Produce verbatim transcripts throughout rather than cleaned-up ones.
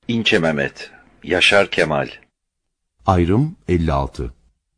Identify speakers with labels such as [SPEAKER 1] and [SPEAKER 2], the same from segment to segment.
[SPEAKER 1] İnce Mehmet, Yaşar Kemal.
[SPEAKER 2] Ayrım elli altı.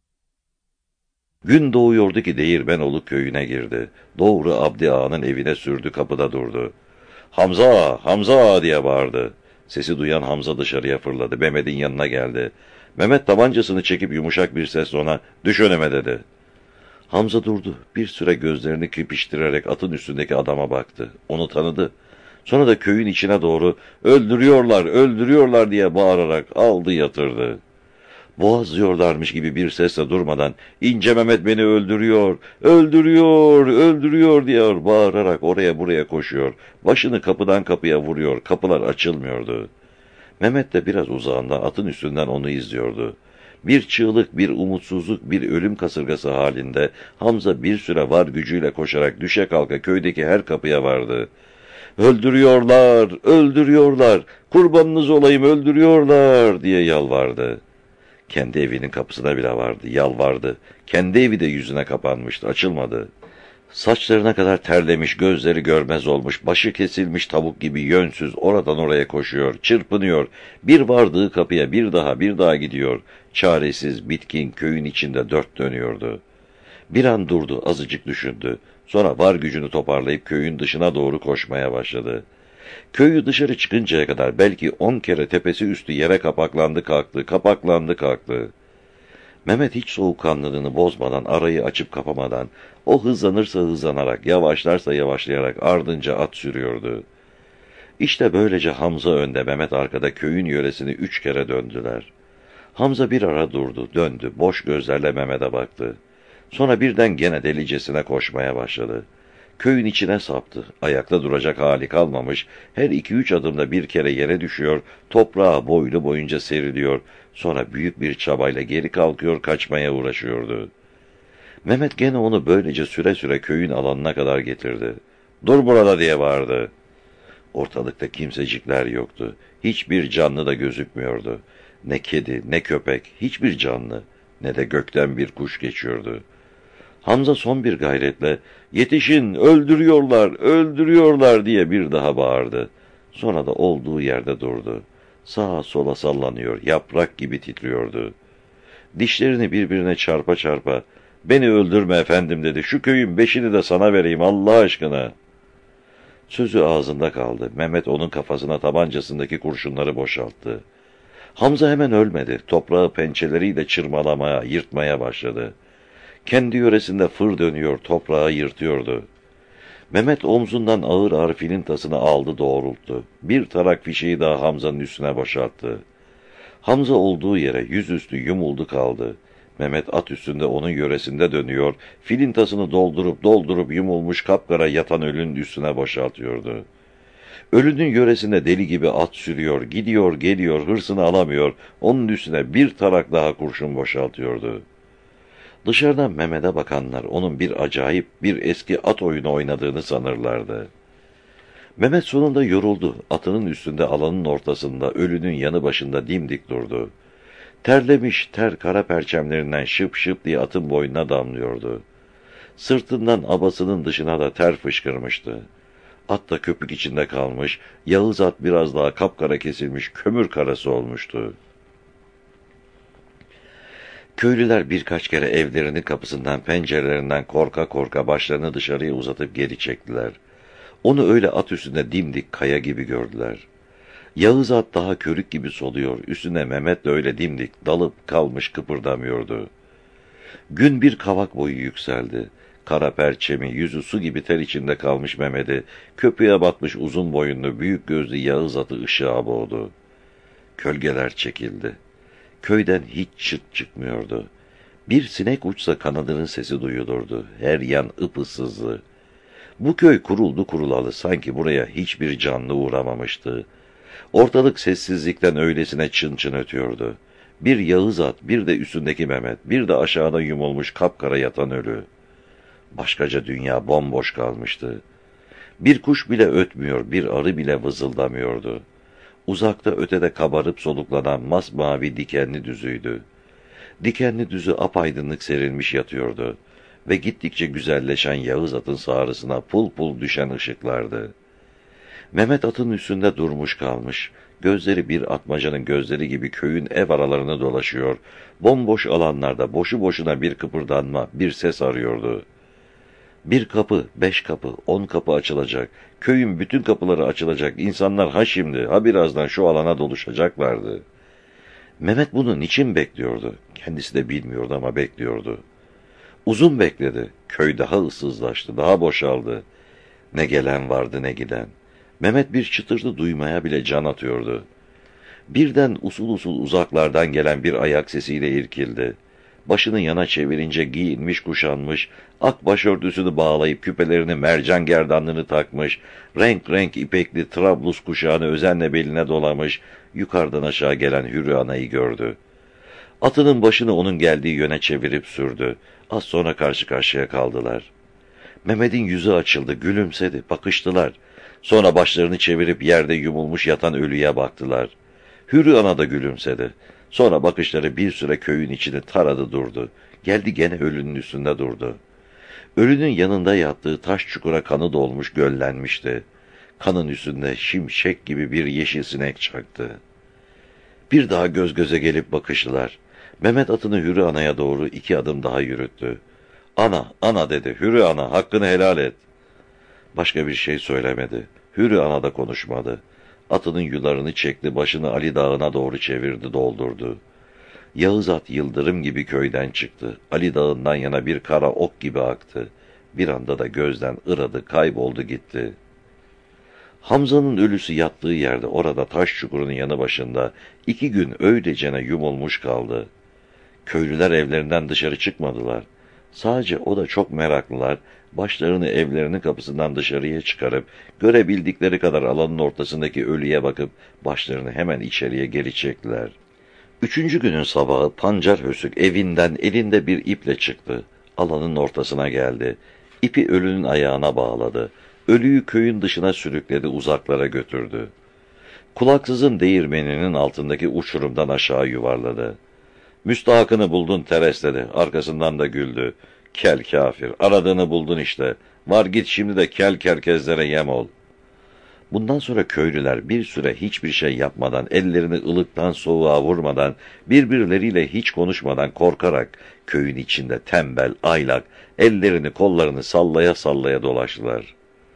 [SPEAKER 1] Gün doğuyordu ki Değirmenoğlu köyüne girdi. Doğru Abdi Ağa'nın evine sürdü, kapıda durdu. Hamza Ağa, Hamza Ağa diye bağırdı. Sesi duyan Hamza dışarıya fırladı. Mehmet'in yanına geldi. Mehmet tabancasını çekip yumuşak bir sesle ona "Düş önüme" dedi. Hamza durdu. Bir süre gözlerini kırpıştırarak atın üstündeki adama baktı. Onu tanıdı. Sonra da köyün içine doğru "Öldürüyorlar, öldürüyorlar" diye bağırarak aldı yatırdı. Boğazlıyorlarmış gibi bir sesle durmadan "İnce Mehmet beni öldürüyor, öldürüyor, öldürüyor" diyor bağırarak oraya buraya koşuyor. Başını kapıdan kapıya vuruyor, kapılar açılmıyordu. Mehmet de biraz uzağında atın üstünden onu izliyordu. Bir çığlık, bir umutsuzluk, bir ölüm kasırgası halinde Hamza bir süre var gücüyle koşarak düşe kalka köydeki her kapıya vardı. "Öldürüyorlar, öldürüyorlar, kurbanınız olayım, öldürüyorlar" diye yalvardı. Kendi evinin kapısına bile vardı, yalvardı. Kendi evi de yüzüne kapanmıştı, açılmadı. Saçlarına kadar terlemiş, gözleri görmez olmuş, başı kesilmiş tavuk gibi yönsüz oradan oraya koşuyor, çırpınıyor. Bir vardığı kapıya bir daha bir daha gidiyor. Çaresiz, bitkin, köyün içinde dört dönüyordu. Bir an durdu, azıcık düşündü. Sonra var gücünü toparlayıp köyün dışına doğru koşmaya başladı. Köyü dışarı çıkıncaya kadar belki on kere tepesi üstü yere kapaklandı kalktı, kapaklandı kalktı. Mehmet hiç soğukkanlılığını bozmadan, arayı açıp kapamadan, o hızlanırsa hızlanarak, yavaşlarsa yavaşlayarak ardınca at sürüyordu. İşte böylece Hamza önde, Mehmet arkada köyün yöresini üç kere döndüler. Hamza bir ara durdu, döndü, boş gözlerle Mehmet'e baktı. Sonra birden gene delicesine koşmaya başladı. Köyün içine saptı. Ayakta duracak hali kalmamış, her iki üç adımda bir kere yere düşüyor, toprağa boylu boyunca seriliyor, sonra büyük bir çabayla geri kalkıyor, kaçmaya uğraşıyordu. Mehmet gene onu böylece süre süre köyün alanına kadar getirdi. "Dur burada" diye bağırdı. Ortalıkta kimsecikler yoktu. Hiçbir canlı da gözükmüyordu. Ne kedi, ne köpek, hiçbir canlı, ne de gökten bir kuş geçiyordu. Hamza son bir gayretle "Yetişin, öldürüyorlar, öldürüyorlar" diye bir daha bağırdı. Sonra da olduğu yerde durdu. Sağa sola sallanıyor, yaprak gibi titriyordu. Dişlerini birbirine çarpa çarpa "Beni öldürme efendim" dedi. "Şu köyün beşini de sana vereyim Allah aşkına." Sözü ağzında kaldı. Mehmet onun kafasına tabancasındaki kurşunları boşalttı. Hamza hemen ölmedi. Toprağı pençeleriyle çırmalamaya, yırtmaya başladı. Kendi yöresinde fır dönüyor, toprağı yırtıyordu. Mehmet omzundan ağır ağır filintasını aldı, doğrulttu. Bir tarak fişeği daha Hamza'nın üstüne boşalttı. Hamza olduğu yere yüzüstü yumuldu kaldı. Mehmet at üstünde onun yöresinde dönüyor, filintasını doldurup doldurup yumulmuş kapkara yatan ölünün üstüne boşaltıyordu. Ölünün yöresinde deli gibi at sürüyor, gidiyor geliyor, hırsını alamıyor, onun üstüne bir tarak daha kurşun boşaltıyordu. Dışarıdan Mehmet'e bakanlar onun bir acayip, bir eski at oyunu oynadığını sanırlardı. Mehmet sonunda yoruldu. Atının üstünde alanın ortasında, ölünün yanı başında dimdik durdu. Terlemiş, ter kara perçemlerinden şıp şıp diye atın boynuna damlıyordu. Sırtından abasının dışına da ter fışkırmıştı. At da köpük içinde kalmış, Yağız at biraz daha kapkara kesilmiş, kömür karası olmuştu. Köylüler birkaç kere evlerinin kapısından, pencerelerinden korka korka başlarını dışarıya uzatıp geri çektiler. Onu öyle at üstünde dimdik kaya gibi gördüler. Yağız at daha körük gibi soluyor, üstüne Mehmet de öyle dimdik dalıp kalmış kıpırdamıyordu. Gün bir kavak boyu yükseldi. Kara perçemi, yüzü su gibi ter içinde kalmış Mehmet'i, köpüğe batmış uzun boyunlu, büyük gözlü Yağız atı ışığa boğdu. Kölgeler çekildi. Köyden hiç çıt çıkmıyordu. Bir sinek uçsa kanadının sesi duyulurdu. Her yan ıpıssızdı. Bu köy kuruldu kurulalı, sanki buraya hiçbir canlı uğramamıştı. Ortalık sessizlikten öylesine çın çın ötüyordu. Bir Yağız at, bir de üstündeki Mehmet, bir de aşağıda yumulmuş kapkara yatan ölü. Başkaca dünya bomboş kalmıştı. Bir kuş bile ötmüyor, bir arı bile vızıldamıyordu. Uzakta ötede kabarıp soluklanan masmavi dikenli düzüydü. Dikenli düzü apaydınlık serilmiş yatıyordu ve gittikçe güzelleşen Yağız atın sağrısına pul pul düşen ışıklardı. Mehmet atın üstünde durmuş kalmış. Gözleri bir atmacanın gözleri gibi köyün ev aralarını dolaşıyor. Bomboş alanlarda boşu boşuna bir kıpırdanma, bir ses arıyordu. Bir kapı, beş kapı, on kapı açılacak. Köyün bütün kapıları açılacak. İnsanlar ha şimdi, ha birazdan şu alana doluşacaklardı. Mehmet bunu niçin bekliyordu? Kendisi de bilmiyordu ama bekliyordu. Uzun bekledi. Köy daha ıssızlaştı, daha boşaldı. Ne gelen vardı ne giden. Mehmet bir çıtırtı duymaya bile can atıyordu. Birden usul usul uzaklardan gelen bir ayak sesiyle irkildi. Başını yana çevirince giyinmiş kuşanmış, ak başörtüsünü bağlayıp küpelerini mercan gerdanlığını takmış, renk renk ipekli Trablus kuşağını özenle beline dolamış, yukarıdan aşağı gelen Hürrü Ana'yı gördü. Atının başını onun geldiği yöne çevirip sürdü. Az sonra karşı karşıya kaldılar. Mehmet'in yüzü açıldı, gülümsedi, bakıştılar. Sonra başlarını çevirip yerde yumulmuş yatan ölüye baktılar. Hürrü Ana da gülümsedi. Sonra bakışları bir süre köyün içini taradı durdu. Geldi gene ölünün üstünde durdu. Ölünün yanında yattığı taş çukura kanı dolmuş göllenmişti. Kanın üstünde şimşek gibi bir yeşil sinek çaktı. Bir daha göz göze gelip bakıştılar. Mehmet atını Hürrü Ana'ya doğru iki adım daha yürüttü. Ana, ana dedi. Hürrü Ana, hakkını helal et. Başka bir şey söylemedi. Hürrü Ana da konuşmadı. Atının yularını çekti, başını Ali Dağı'na doğru çevirdi, doldurdu. Yağız at yıldırım gibi köyden çıktı. Ali Dağı'ndan yana bir kara ok gibi aktı. Bir anda da gözden ıradı, kayboldu gitti. Hamza'nın ölüsü yattığı yerde, orada taş çukurunun yanı başında, iki gün öylecene yumulmuş kaldı. Köylüler evlerinden dışarı çıkmadılar. Sadece o da çok meraklılar, başlarını evlerinin kapısından dışarıya çıkarıp, görebildikleri kadar alanın ortasındaki ölüye bakıp, başlarını hemen içeriye geri çektiler. Üçüncü günün sabahı Pancar Hösük evinden elinde bir iple çıktı. Alanın ortasına geldi. İpi ölünün ayağına bağladı. Ölüyü köyün dışına sürükledi, uzaklara götürdü. Kulaksızın değirmeninin altındaki uçurumdan aşağı yuvarladı. Müstahakını buldun Teres dedi. Arkasından da güldü. Kel kafir, aradığını buldun işte. Var git şimdi de kel kerkezlere yem ol. Bundan sonra köylüler bir süre hiçbir şey yapmadan, ellerini ılıktan soğuğa vurmadan, birbirleriyle hiç konuşmadan korkarak köyün içinde tembel, aylak, ellerini kollarını sallaya sallaya dolaştılar.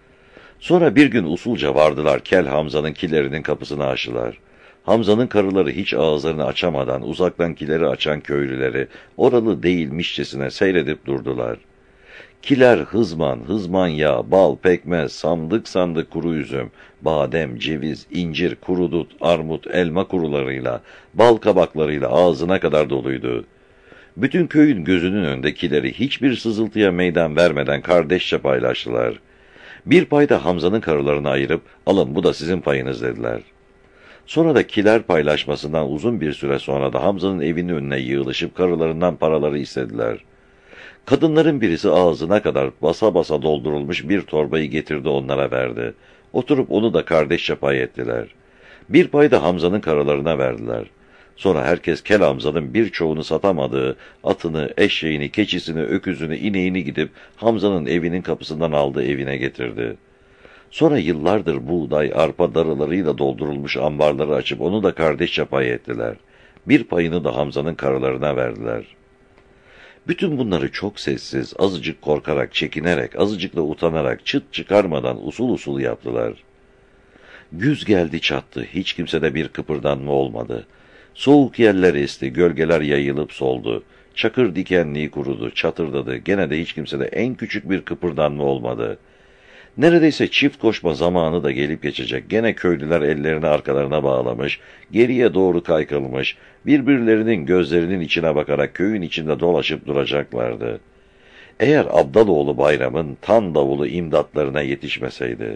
[SPEAKER 1] Sonra bir gün usulca vardılar, Kel Hamza'nın kilerinin kapısını açtılar. Hamza'nın karıları hiç ağızlarını açamadan uzaktan kileri açan köylüleri oralı değilmişçesine seyredip durdular. Kiler hızman, hızman yağ, bal, pekmez, sandık sandık kuru üzüm, badem, ceviz, incir, kuru dut, armut, elma kurularıyla, bal kabaklarıyla ağzına kadar doluydu. Bütün köyün gözünün önündekileri hiçbir sızıltıya meydan vermeden kardeşçe paylaştılar. Bir pay da Hamza'nın karılarını ayırıp, alın bu da sizin payınız dediler. Sonra da kiler paylaşmasından uzun bir süre sonra da Hamza'nın evinin önüne yığılışıp karılarından paraları istediler. Kadınların birisi ağzına kadar basa basa doldurulmuş bir torbayı getirdi onlara verdi. Oturup onu da kardeşçe pay ettiler. Bir pay da Hamza'nın karılarına verdiler. Sonra herkes Kel Hamza'nın birçoğunu satamadığı atını, eşeğini, keçisini, öküzünü, ineğini gidip Hamza'nın evinin kapısından aldı evine getirdi. Sonra yıllardır buğday, arpa darılarıyla doldurulmuş ambarları açıp onu da kardeşçe pay ettiler. Bir payını da Hamza'nın karılarına verdiler. Bütün bunları çok sessiz, azıcık korkarak, çekinerek, azıcık da utanarak, çıt çıkarmadan usul usul yaptılar. Güz geldi çattı, hiç kimsede bir kıpırdanma olmadı. Soğuk yerler esti, gölgeler yayılıp soldu. Çakır dikenliği kurudu, çatırdadı, gene de hiç kimsede en küçük bir kıpırdanma olmadı. Neredeyse çift koşma zamanı da gelip geçecek. Gene köylüler ellerini arkalarına bağlamış, geriye doğru kaykılmış, birbirlerinin gözlerinin içine bakarak köyün içinde dolaşıp duracaklardı. Eğer Abdaloğlu Bayram'ın tan davulu imdatlarına yetişmeseydi.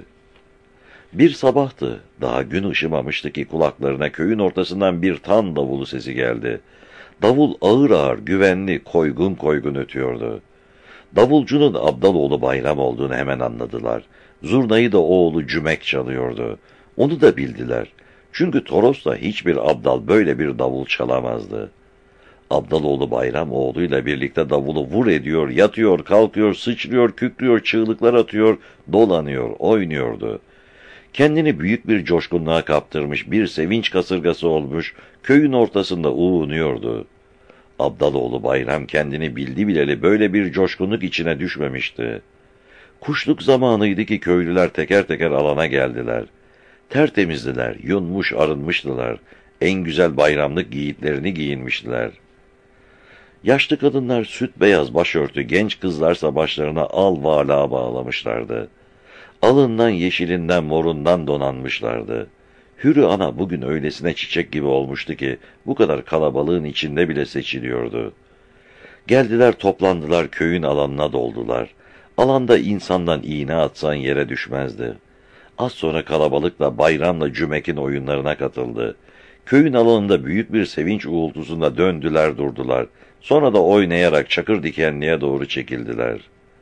[SPEAKER 1] Bir sabahtı, daha gün ışımamıştı ki kulaklarına köyün ortasından bir tan davulu sesi geldi. Davul ağır ağır, güvenli, koygun koygun ötüyordu. Davulcunun Abdaloğlu Bayram olduğunu hemen anladılar. Zurnayı da oğlu Cümek çalıyordu. Onu da bildiler. Çünkü Toros'ta hiçbir abdal böyle bir davul çalamazdı. Abdaloğlu Bayram oğluyla birlikte davulu vur ediyor, yatıyor, kalkıyor, sıçrıyor, kükrüyor, çığlıklar atıyor, dolanıyor, oynuyordu. Kendini büyük bir coşkunluğa kaptırmış, bir sevinç kasırgası olmuş, köyün ortasında uğunuyordu. Abdaloğlu Bayram kendini bildi bileli böyle bir coşkunluk içine düşmemişti. Kuşluk zamanıydı ki köylüler teker teker alana geldiler. Tertemizdiler, yunmuş arınmıştılar. En güzel bayramlık giyitlerini giyinmiştiler. Yaşlı kadınlar süt beyaz başörtü, genç kızlarsa başlarına al vala bağlamışlardı. Alından yeşilinden morundan donanmışlardı. Hürü ana bugün öylesine çiçek gibi olmuştu ki bu kadar kalabalığın içinde bile seçiliyordu. Geldiler toplandılar, köyün alanına doldular. Alanda insandan iğne atsan yere düşmezdi. Az sonra kalabalıkla bayramla Cümek'in oyunlarına katıldı. Köyün alanında büyük bir sevinç uğultusunda döndüler durdular. Sonra da oynayarak Çakır Dikenli'ye doğru çekildiler.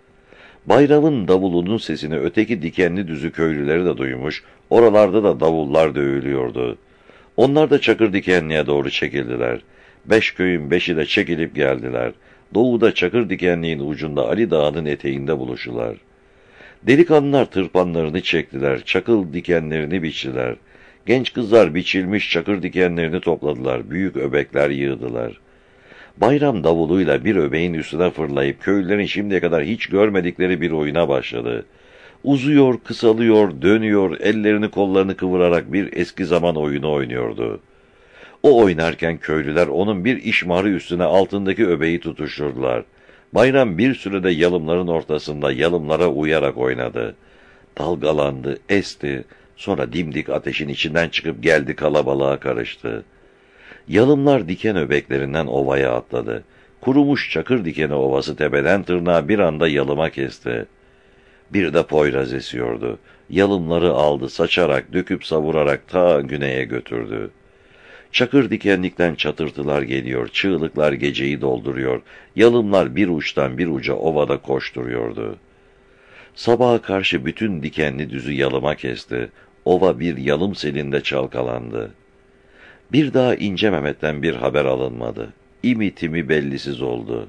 [SPEAKER 1] Bayramın davulunun sesini öteki dikenli düzü köylüleri de duymuş, oralarda da davullar dövülüyordu. Onlar da Çakır Dikenli'ye doğru çekildiler. Beş köyün beşi de çekilip geldiler. Doğuda Çakır Dikenli'nin ucunda Ali Dağı'nın eteğinde buluştular. Delikanlılar tırpanlarını çektiler, çakıl dikenlerini biçtiler. Genç kızlar biçilmiş çakır dikenlerini topladılar, büyük öbekler yığdılar. Bayram davuluyla bir öbeğin üstüne fırlayıp köylülerin şimdiye kadar hiç görmedikleri bir oyuna başladı. Uzuyor, kısalıyor, dönüyor, ellerini kollarını kıvırarak bir eski zaman oyunu oynuyordu. O oynarken köylüler onun bir işmarı üstüne altındaki öbeği tutuşturdular. Bayram bir sürede yalımların ortasında yalımlara uyarak oynadı. Dalgalandı, esti, sonra dimdik ateşin içinden çıkıp geldi kalabalığa karıştı. Yalımlar diken öbeklerinden ovaya atladı. Kurumuş çakır dikeni ovası tepeden tırnağa bir anda yalıma kesti. Bir de Poyraz esiyordu. Yalımları aldı, saçarak, döküp savurarak ta güneye götürdü. Çakır dikenlikten çatırtılar geliyor, çığlıklar geceyi dolduruyor, yalımlar bir uçtan bir uca ovada koşturuyordu. Sabaha karşı bütün dikenli düzü yalıma kesti, ova bir yalım selinde çalkalandı. Bir daha İnce Mehmet'ten bir haber alınmadı, İmi timi bellisiz oldu.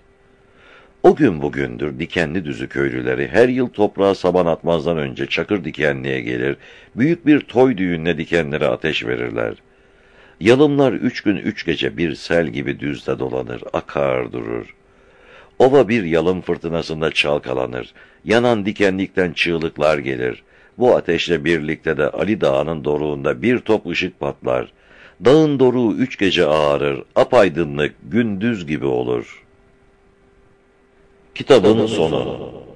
[SPEAKER 1] O gün bugündür dikenli düzü köylüleri her yıl toprağa saban atmazdan önce Çakır Dikenli'ye gelir, büyük bir toy düğününe dikenlere ateş verirler. Yalımlar üç gün üç gece bir sel gibi düzde dolanır, akar durur. Ova bir yalım fırtınasında çalkalanır, yanan dikenlikten çığlıklar gelir. Bu ateşle birlikte de Ali Dağı'nın doruğunda bir top ışık patlar. Dağın doruğu üç gece ağarır, apaydınlık gündüz gibi olur. Kitabın sonu.